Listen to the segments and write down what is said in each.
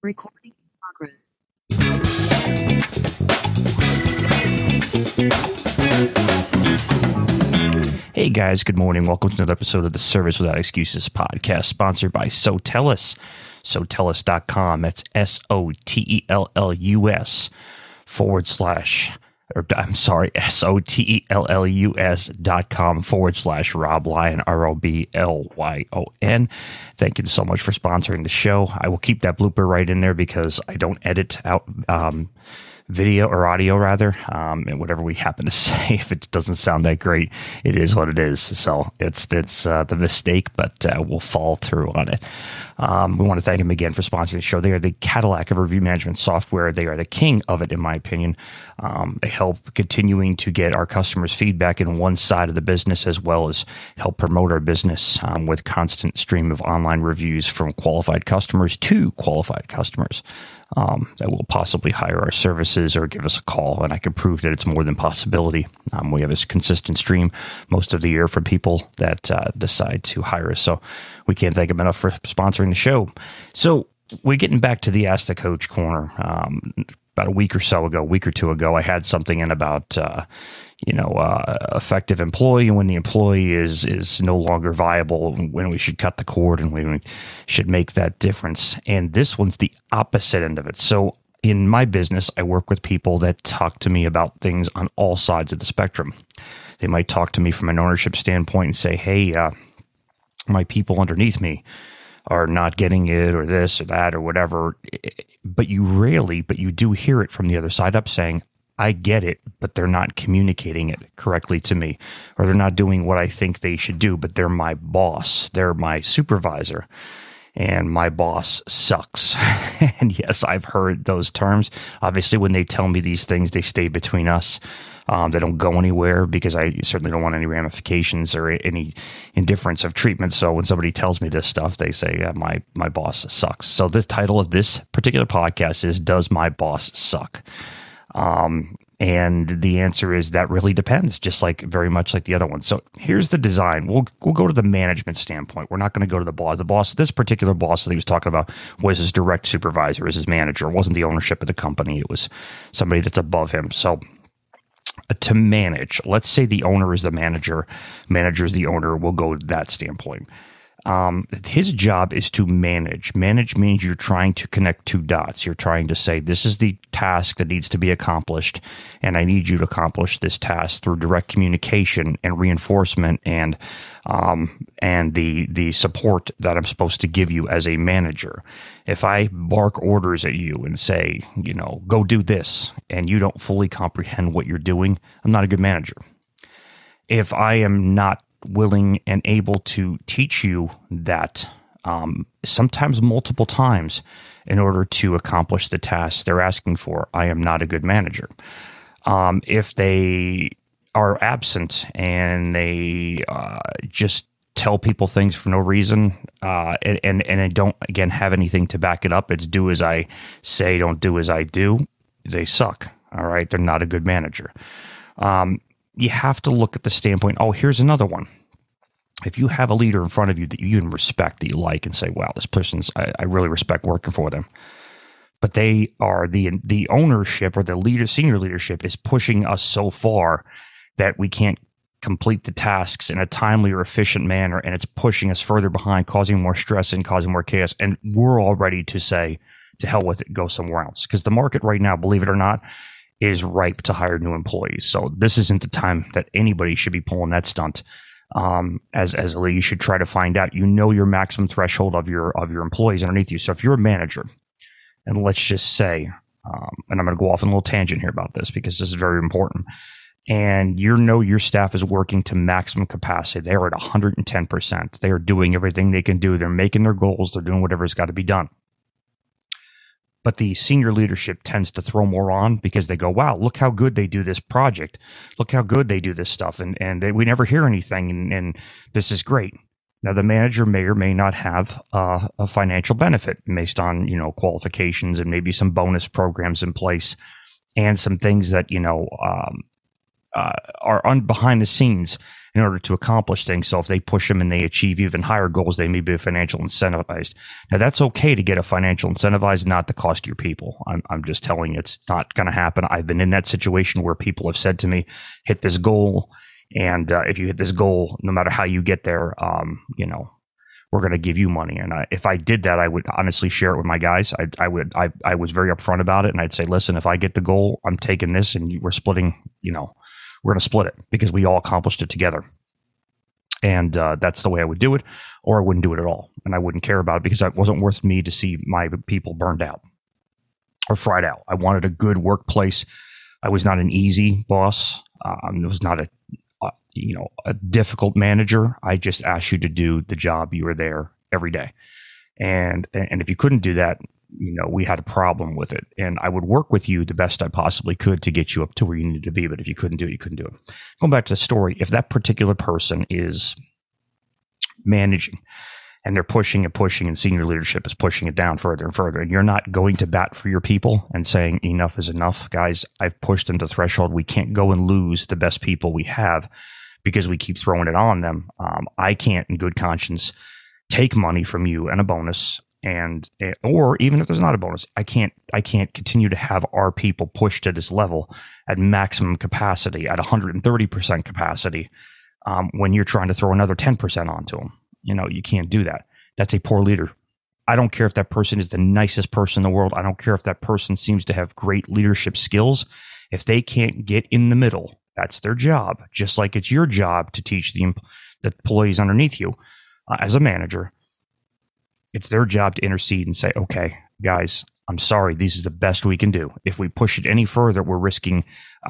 Recording in progress. Hey guys, good morning. Welcome to another episode of the Service Without Excuses podcast, sponsored by Sotellus. Sotellus.com. That's SOTELLUS SOTELLUS.com/Rob Lyon, ROBLYON. Thank you so much for sponsoring the show. I will keep that blooper right in there because I don't edit out video or audio rather, and whatever we happen to say, if it doesn't sound that great, it is what it is. So it's the mistake, but we'll follow through on it. We want to thank them again for sponsoring the show. They are the Cadillac of review management software. They are the king of it, in my opinion. They help continuing to get our customers feedback in one side of the business, as well as help promote our business with constant stream of online reviews from qualified customers to qualified customers that will possibly hire our services or give us a call, and I can prove that it's more than possibility. We have a consistent stream most of the year from people that decide to hire us, so we can't thank them enough for sponsoring the show. So we're getting back to the Ask the Coach corner. About a week or two ago, I had something in about effective employee, when the employee is no longer viable, when we should cut the cord and when we should make that difference. And this one's the opposite end of it. So in my business, I work with people that talk to me about things on all sides of the spectrum. They might talk to me from an ownership standpoint and say, hey, my people underneath me are not getting it, or this or that or whatever. But you do hear it from the other side up saying, I get it, but they're not communicating it correctly to me, or they're not doing what I think they should do, but they're my boss. They're my supervisor, and my boss sucks. And yes, I've heard those terms. Obviously, when they tell me these things, they stay between us. They don't go anywhere because I certainly don't want any ramifications or any indifference of treatment. So when somebody tells me this stuff, they say, my boss sucks. So the title of this particular podcast is, Does My Boss Suck? And the answer is that really depends, very much like the other one. So here's the design. We'll go to the management standpoint. We're not going to go to the boss. The boss, this particular boss that he was talking about, was his direct supervisor, as his manager. It wasn't the ownership of the company. It was somebody that's above him. So to manage, let's say the owner is the manager, manager is the owner. We'll go to that standpoint. His job is to manage. Manage means you're trying to connect two dots. You're trying to say, this is the task that needs to be accomplished, and I need you to accomplish this task through direct communication and reinforcement and the support that I'm supposed to give you as a manager. If I bark orders at you and say, go do this, and you don't fully comprehend what you're doing, I'm not a good manager. If I am not willing and able to teach you that sometimes multiple times in order to accomplish the task they're asking for, I am not a good manager. If they are absent and they just tell people things for no reason and I don't, again, have anything to back it up, it's do as I say, don't do as I do, they suck. All right, they're not a good manager. You have to look at the standpoint. Oh, here's another one. If you have a leader in front of you that you even respect, that you like, and say, wow, this person's, I really respect working for them. But they are the ownership, or the senior leadership is pushing us so far that we can't complete the tasks in a timely or efficient manner. And it's pushing us further behind, causing more stress and causing more chaos. And we're all ready to say, to hell with it, go somewhere else. Because the market right now, believe it or not, is ripe to hire new employees. So this isn't the time that anybody should be pulling that stunt. As a leader, you should try to find out, your maximum threshold of your employees underneath you. So if you're a manager, and let's just say, and I'm going to go off on a little tangent here about this because this is very important, and your staff is working to maximum capacity. They're at 110%. They are doing everything they can do. They're making their goals. They're doing whatever's got to be done. But the senior leadership tends to throw more on because they go, wow, look how good they do this project. Look how good they do this stuff. And we never hear anything. And this is great. Now, the manager may or may not have a financial benefit based on, qualifications and maybe some bonus programs in place and some things that, are behind the scenes in order to accomplish things. So if they push them and they achieve even higher goals, they may be financial incentivized. Now, that's okay to get a financial incentivized, not to cost your people. I'm just telling you, it's not going to happen. I've been in that situation where people have said to me, hit this goal. And if you hit this goal, no matter how you get there, we're going to give you money. And if I did that, I would honestly share it with my guys. I was very upfront about it. And I'd say, listen, if I get the goal, I'm taking this and we're splitting, we're going to split it because we all accomplished it together. And that's the way I would do it, or I wouldn't do it at all. And I wouldn't care about it because it wasn't worth me to see my people burned out or fried out. I wanted a good workplace. I was not an easy boss. I was not a difficult manager. I just asked you to do the job. You were there every day. And if you couldn't do that, we had a problem with it. And I would work with you the best I possibly could to get you up to where you needed to be. But if you couldn't do it, you couldn't do it. Going back to the story, if that particular person is managing and they're pushing and pushing and senior leadership is pushing it down further and further, and you're not going to bat for your people and saying enough is enough, guys, I've pushed them to threshold. We can't go and lose the best people we have because we keep throwing it on them. I can't, in good conscience, take money from you and a bonus, or even if there's not a bonus, I can't continue to have our people pushed to this level at maximum capacity, at 130% capacity, when you're trying to throw another 10% onto them. You can't do that. That's a poor leader. I don't care if that person is the nicest person in the world. I don't care if that person seems to have great leadership skills. If they can't get in the middle, that's their job. Just like it's your job to teach the employees underneath you as a manager. It's their job to intercede and say, okay, guys, I'm sorry. This is the best we can do. If we push it any further, we're risking,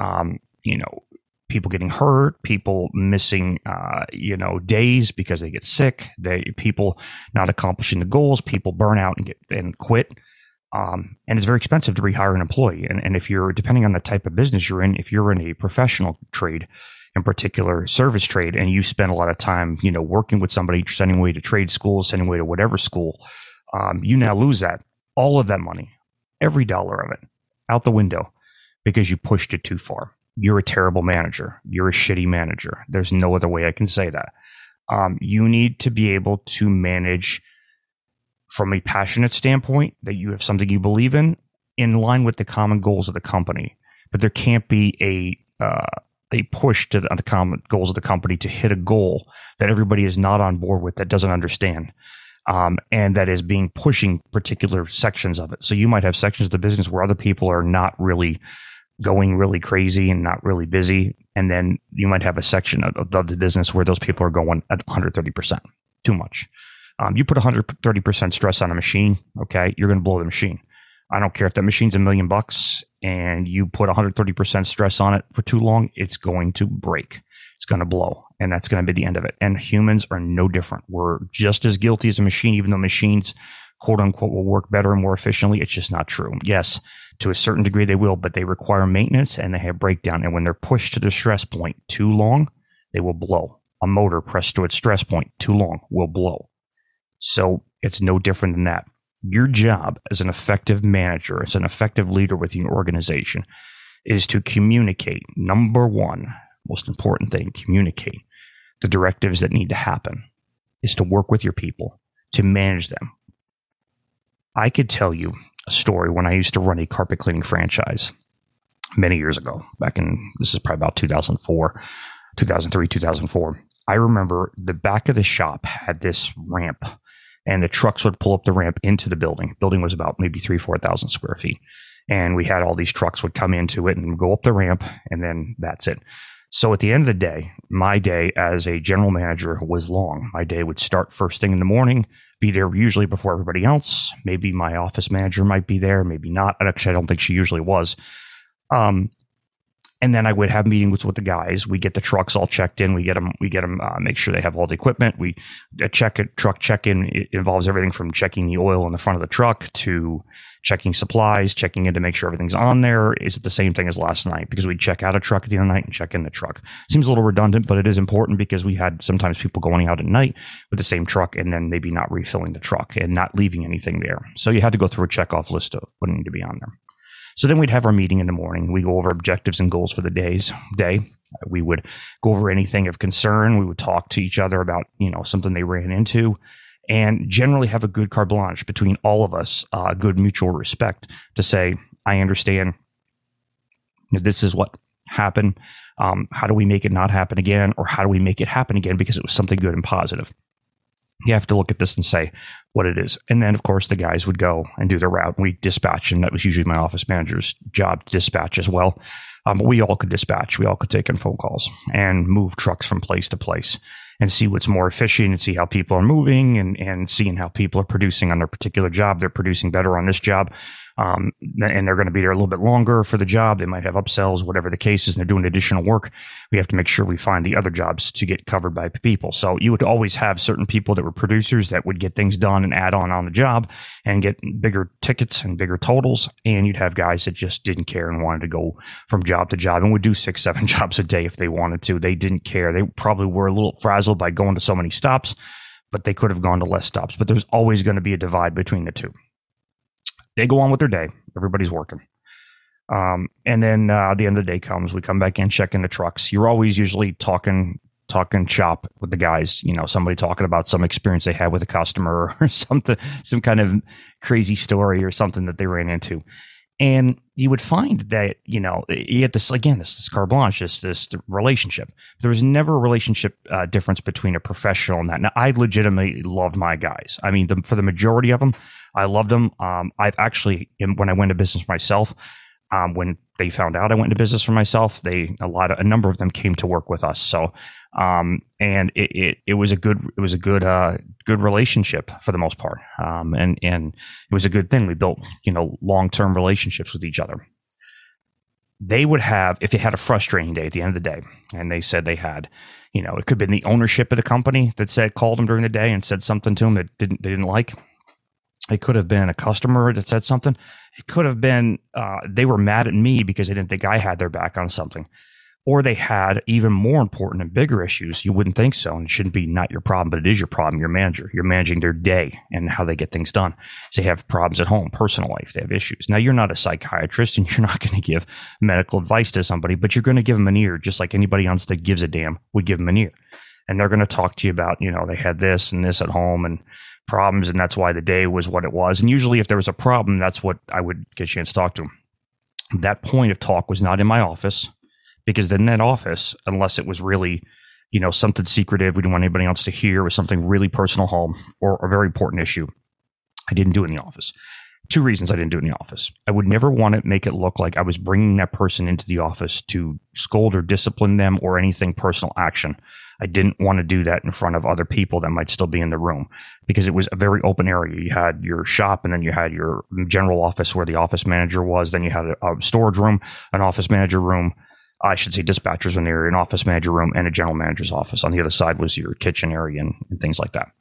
people getting hurt, people missing, days because they get sick, people not accomplishing the goals, people burn out and quit. And it's very expensive to rehire an employee. And if you're, depending on the type of business you're in, if you're in a professional trade, in particular service trade, and you spend a lot of time, working with somebody, sending away to trade school, sending away to whatever school, you now lose all of that money, every dollar of it, out the window because you pushed it too far. You're a terrible manager. You're a shitty manager. There's no other way I can say that. You need to be able to manage from a passionate standpoint, that you have something you believe in line with the common goals of the company. But there can't be a push to the common goals of the company to hit a goal that everybody is not on board with, that doesn't understand, and that is pushing particular sections of it. So you might have sections of the business where other people are not really going really crazy and not really busy. And then you might have a section of the business where those people are going at 130%, too much. You put 130% stress on a machine, okay, you're going to blow the machine. I don't care if that machine's $1 million and you put 130% stress on it for too long, it's going to break. It's going to blow, and that's going to be the end of it. And humans are no different. We're just as guilty as a machine, even though machines, quote unquote, will work better and more efficiently. It's just not true. Yes, to a certain degree they will, but they require maintenance and they have breakdown. And when they're pushed to the stress point too long, they will blow. A motor pressed to its stress point too long will blow. So it's no different than that. Your job as an effective manager, as an effective leader within your organization, is to communicate. Number one, most important thing, communicate the directives that need to happen, is to work with your people, to manage them. I could tell you a story when I used to run a carpet cleaning franchise many years ago, this is probably about 2004, 2003, 2004. I remember the back of the shop had this ramp, and the trucks would pull up the ramp into the building. The building was about maybe 4,000 square feet. And we had all these trucks would come into it and go up the ramp, and then that's it. So at the end of the day, my day as a general manager was long. My day would start first thing in the morning, be there usually before everybody else. Maybe my office manager might be there, maybe not. Actually, I don't think she usually was. And then I would have meetings with the guys. We get the trucks all checked in. We get them. Make sure they have all the equipment. Truck check-in. It involves everything from checking the oil in the front of the truck to checking supplies, checking in to make sure everything's on there. Is it the same thing as last night? Because we check out a truck at the end of the night and check in the truck. Seems a little redundant, but it is important because we had sometimes people going out at night with the same truck and then maybe not refilling the truck and not leaving anything there. So you had to go through a checkoff list of what needed to be on there. So then we'd have our meeting in the morning. We go over objectives and goals for the day. We would go over anything of concern. We would talk to each other about, something they ran into, and generally have a good carte blanche between all of us, good mutual respect to say, I understand this is what happened. How do we make it not happen again? Or how do we make it happen again because it was something good and positive? You have to look at this and say what it is. And then, of course, the guys would go and do their route. We dispatch, and that was usually my office manager's job to dispatch as well. But we all could dispatch. We all could take in phone calls and move trucks from place to place and see what's more efficient and see how people are moving and seeing how people are producing on their particular job. They're producing better on this job. And they're going to be there a little bit longer for the job. They might have upsells, whatever the case is, and they're doing additional work. We have to make sure we find the other jobs to get covered by people. So you would always have certain people that were producers that would get things done and add on the job and get bigger tickets and bigger totals. And you'd have guys that just didn't care and wanted to go from job to job and would do 6-7 jobs a day if they wanted to. They didn't care. They probably were a little frazzled by going to so many stops, but they could have gone to less stops. But there's always going to be a divide between the two. They go on with their day. Everybody's working. And then the end of the day comes. We come back in, check in the trucks. You're always usually talking shop with the guys. Somebody talking about some experience they had with a customer or something, some kind of crazy story or something that they ran into. And you would find that, you get this, again, this carte blanche, this relationship. There was never a relationship difference between a professional and that. Now, I legitimately loved my guys. I mean, for the majority of them, I loved them. I've actually, when I went into business myself, when they found out I went into business for myself, a number of them came to work with us. So, and it was a good relationship for the most part. And it was a good thing. We built, long-term relationships with each other. They would have, if they had a frustrating day at the end of the day, and they said they had, it could have been the ownership of the company that called them during the day and said something to them that they didn't like. It could have been a customer that said something. It could have been they were mad at me because they didn't think I had their back on something. Or they had even more important and bigger issues. You wouldn't think so, and it shouldn't be not your problem, but it is your problem, your manager. You're managing their day and how they get things done. So they have problems at home, personal life, they have issues. Now, you're not a psychiatrist, and you're not going to give medical advice to somebody, but you're going to give them an ear, just like anybody else that gives a damn would give them an ear. And they're going to talk to you about, they had this and this at home and problems, and that's why the day was what it was. And usually if there was a problem, that's what I would get a chance to talk to them. That point of talk was not in my office, because in that office, unless it was really, something secretive, we didn't want anybody else to hear, it was something really personal home or a very important issue, I didn't do it in the office. 2 reasons I didn't do it in the office. I would never want to make it look like I was bringing that person into the office to scold or discipline them or anything personal action. I didn't want to do that in front of other people that might still be in the room, because it was a very open area. You had your shop, and then you had your general office where the office manager was. Then you had a storage room, an office manager room. I should say dispatchers in there, an office manager room, and a general manager's office. On the other side was your kitchen area and things like that.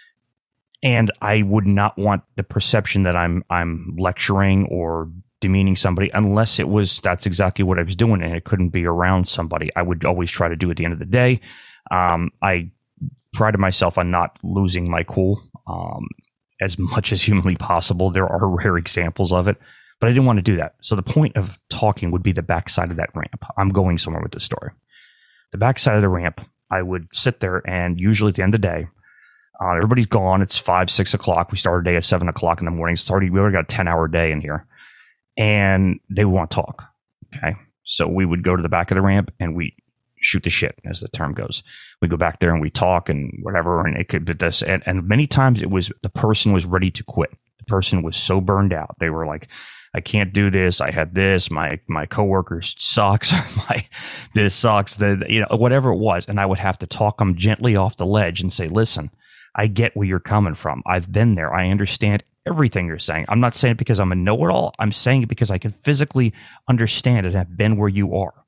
And I would not want the perception that I'm lecturing or demeaning somebody, unless that's exactly what I was doing and it couldn't be around somebody. I would always try to do at the end of the day. I prided myself on not losing my cool as much as humanly possible. There are rare examples of it, but I didn't want to do that. So the point of talking would be the backside of that ramp. I'm going somewhere with this story. The backside of the ramp, I would sit there, and usually at the end of the day, everybody's gone. It's 5, 6 o'clock. We start our day at 7 o'clock in the morning. We already got a 10-hour day in here, and they want to talk. Okay. So we would go to the back of the ramp and we shoot the shit, as the term goes. We go back there and we talk and whatever. And it could be this. And many times it was the person was ready to quit. The person was so burned out. They were like, I can't do this. I had this. My coworker sucks. This sucks. Whatever it was. And I would have to talk them gently off the ledge and say, listen, I get where you're coming from. I've been there. I understand everything you're saying. I'm not saying it because I'm a know-it-all. I'm saying it because I can physically understand it and have been where you are.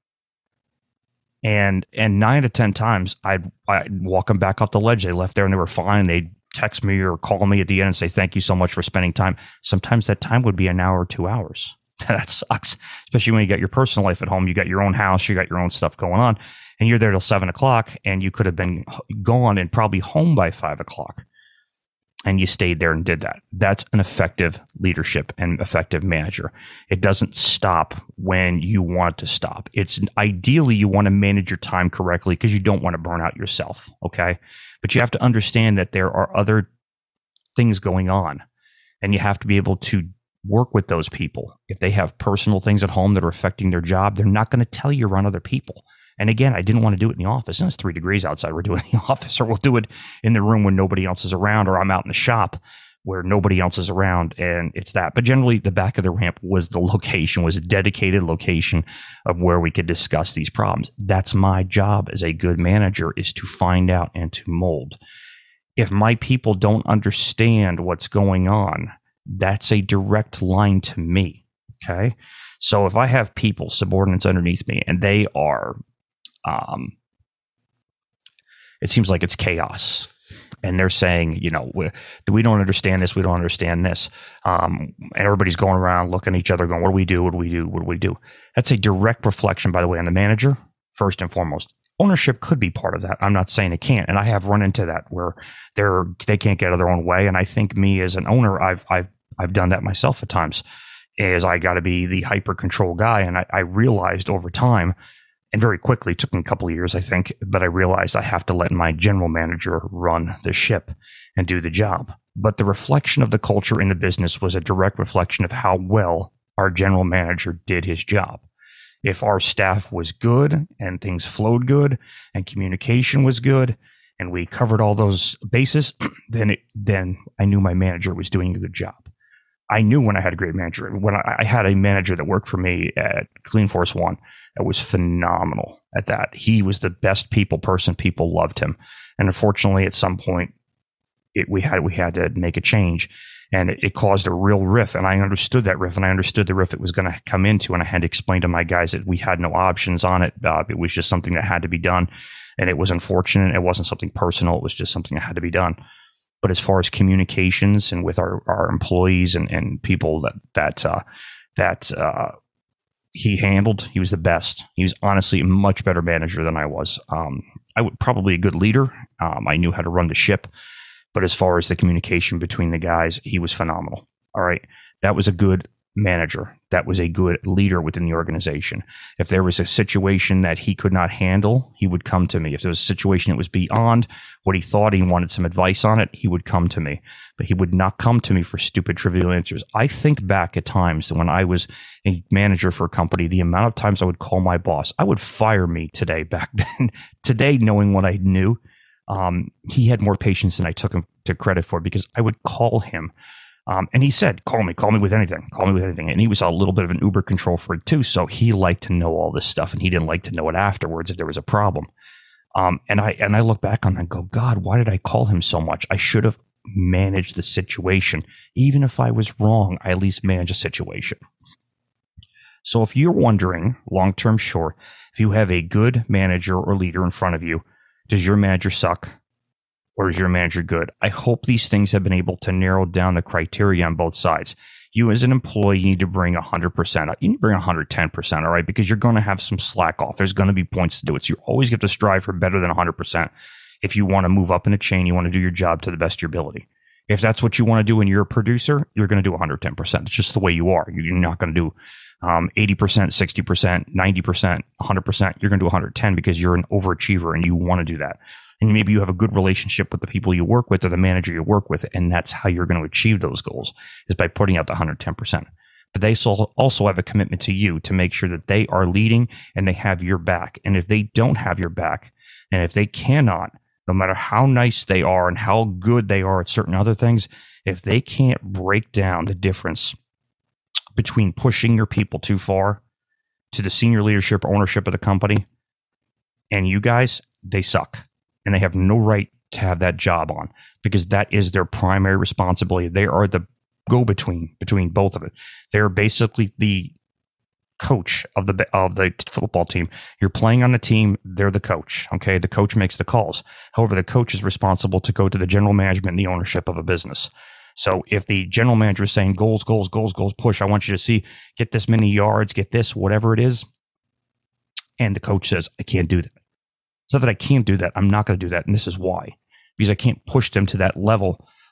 And 9 out of 10 times, I'd walk them back off the ledge. They left there and they were fine. They'd text me or call me at the end and say, thank you so much for spending time. Sometimes that time would be an hour or 2 hours. That sucks, especially when you got your personal life at home. You got your own house, you got your own stuff going on, and you're there till 7 o'clock, and you could have been gone and probably home by 5 o'clock. and you stayed there and did that. That's an effective leadership and effective manager. It doesn't stop when you want to stop. It's ideally you want to manage your time correctly because you don't want to burn out yourself. Okay. But you have to understand that there are other things going on, and you have to be able to work with those people. If they have personal things at home that are affecting their job, they're not going to tell you around other people. And again, I didn't want to do it in the office. And it's 3 degrees outside. We're doing it in the office, or we'll do it in the room when nobody else is around, or I'm out in the shop where nobody else is around. And it's that. But generally, the back of the ramp was the location, was a dedicated location of where we could discuss these problems. That's my job as a good manager, is to find out and to mold. If my people don't understand what's going on, that's a direct line to me. Okay. So if I have people, subordinates underneath me, and they are, it seems like it's chaos, and they're saying, we don't understand this. We don't understand this. And everybody's going around looking at each other going, what do we do? What do we do? What do we do? That's a direct reflection, by the way, on the manager, first and foremost. Ownership could be part of that. I'm not saying it can't. And I have run into that where they can't get out of their own way. And I think me as an owner, I've done that myself at times, is I got to be the hyper control guy. And I realized over time, and very quickly, it took me a couple of years, I think, but I realized I have to let my general manager run the ship and do the job. But the reflection of the culture in the business was a direct reflection of how well our general manager did his job. If our staff was good and things flowed good and communication was good and we covered all those bases, then I knew my manager was doing a good job. I knew when I had a great manager. When I had a manager that worked for me at Clean Force One, that was phenomenal at that. He was the best people person. People loved him. And unfortunately, at some point, we had to make a change, and it caused a real riff. And I understood that riff, and I understood the riff it was going to come into. And I had to explain to my guys that we had no options on it. It was just something that had to be done. And it was unfortunate. It wasn't something personal. It was just something that had to be done. But as far as communications and with our employees and people that he handled, he was the best. He was honestly a much better manager than I was. I would probably a good leader. I knew how to run the ship. But as far as the communication between the guys, he was phenomenal. All right. That was a good manager. That was a good leader within the organization. If there was a situation that he could not handle, he would come to me. If there was a situation that was beyond what he thought, he wanted some advice on it, he would come to me. But he would not come to me for stupid, trivial answers. I think back at times that when I was a manager for a company, the amount of times I would call my boss, I would fire me today back then. Today, knowing what I knew, he had more patience than I took him to credit for, because I would call him. And he said, call me with anything. And he was a little bit of an uber control freak too. So he liked to know all this stuff, and he didn't like to know it afterwards if there was a problem. And I look back on it and go, God, why did I call him so much? I should have managed the situation. Even if I was wrong, I at least managed a situation. So if you're wondering, long-term short, if you have a good manager or leader in front of you, does your manager suck? Or is your manager good? I hope these things have been able to narrow down the criteria on both sides. You as an employee need to bring 100%. You need to bring 110%, all right? Because you're going to have some slack off. There's going to be points to do it. So you always have to strive for better than 100%. If you want to move up in the chain, you want to do your job to the best of your ability. If that's what you want to do and you're a producer, you're going to do 110%. It's just the way you are. You're not going to do 80%, 60%, 90%, 100%. You're going to do 110 because you're an overachiever and you want to do that. And maybe you have a good relationship with the people you work with or the manager you work with, and that's how you're going to achieve those goals, is by putting out the 110%. But they also have a commitment to you to make sure that they are leading and they have your back. And if they don't have your back, and if they cannot, no matter how nice they are and how good they are at certain other things, if they can't break down the difference between pushing your people too far to the senior leadership or ownership of the company and you guys, they suck. And they have no right to have that job on, because that is their primary responsibility. They are the go-between between both of it. They're basically the coach of the football team. You're playing on the team. They're the coach. Okay. The coach makes the calls. However, the coach is responsible to go to the general management and the ownership of a business. So if the general manager is saying goals, push, I want you to see, get this many yards, get this, whatever it is. And the coach says, I can't do that. It's not that I can't do that. I'm not going to do that. And this is why. Because I can't push them to that level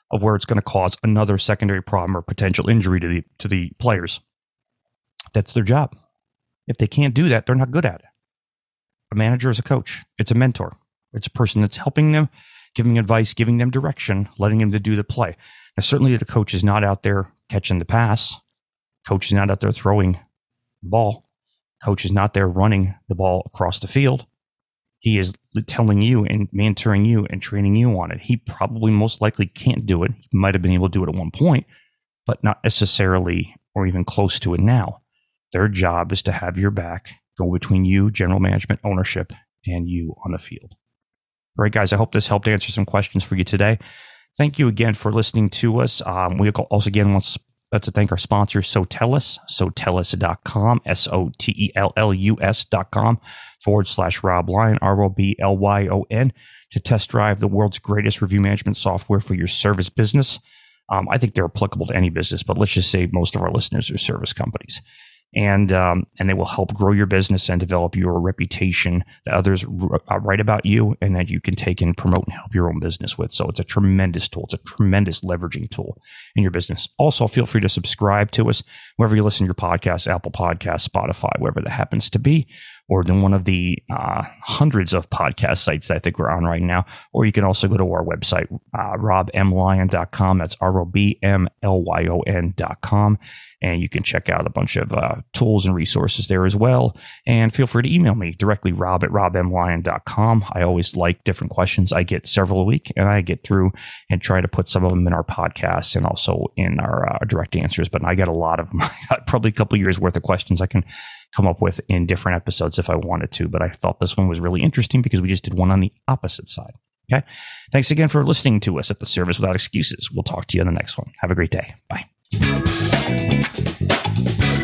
of where it's going to cause another secondary problem or potential injury to the players. That's their job. If they can't do that, they're not good at it. A manager is a coach. It's a mentor. It's a person that's helping them, giving advice, giving them direction, letting them to do the play. Now, certainly the coach is not out there catching the pass. Coach is not out there throwing the ball. Coach is not there running the ball across the field. He is telling you and mentoring you and training you on it. He probably most likely can't do it. He might have been able to do it at one point, but not necessarily or even close to it now. Their job is to have your back, go between you, general management, ownership, and you on the field. All right, guys, I hope this helped answer some questions for you today. Thank you again for listening to us. We also again want to thank our sponsor, Sotellus, Sotellus.com, Sotellus.com/Rob Lyon, ROBLYON, to test drive the world's greatest review management software for your service business. I think they're applicable to any business, but let's just say most of our listeners are service companies. And they will help grow your business and develop your reputation that others write about you and that you can take and promote and help your own business with. So it's a tremendous tool. It's a tremendous leveraging tool in your business. Also, feel free to subscribe to us wherever you listen to your podcasts, Apple Podcasts, Spotify, wherever that happens to be, or in one of the hundreds of podcast sites I think we're on right now. Or you can also go to our website, robmlyon.com. That's ROBMLYON.com. And you can check out a bunch of tools and resources there as well. And feel free to email me directly, rob@robmlyon.com. I always like different questions. I get several a week, and I get through and try to put some of them in our podcast and also in our direct answers. But I get a lot of them. I got probably a couple of years worth of questions I can come up with in different episodes if I wanted to. But I thought this one was really interesting because we just did one on the opposite side. Okay. Thanks again for listening to us at the Service Without Excuses. We'll talk to you in the next one. Have a great day. Bye.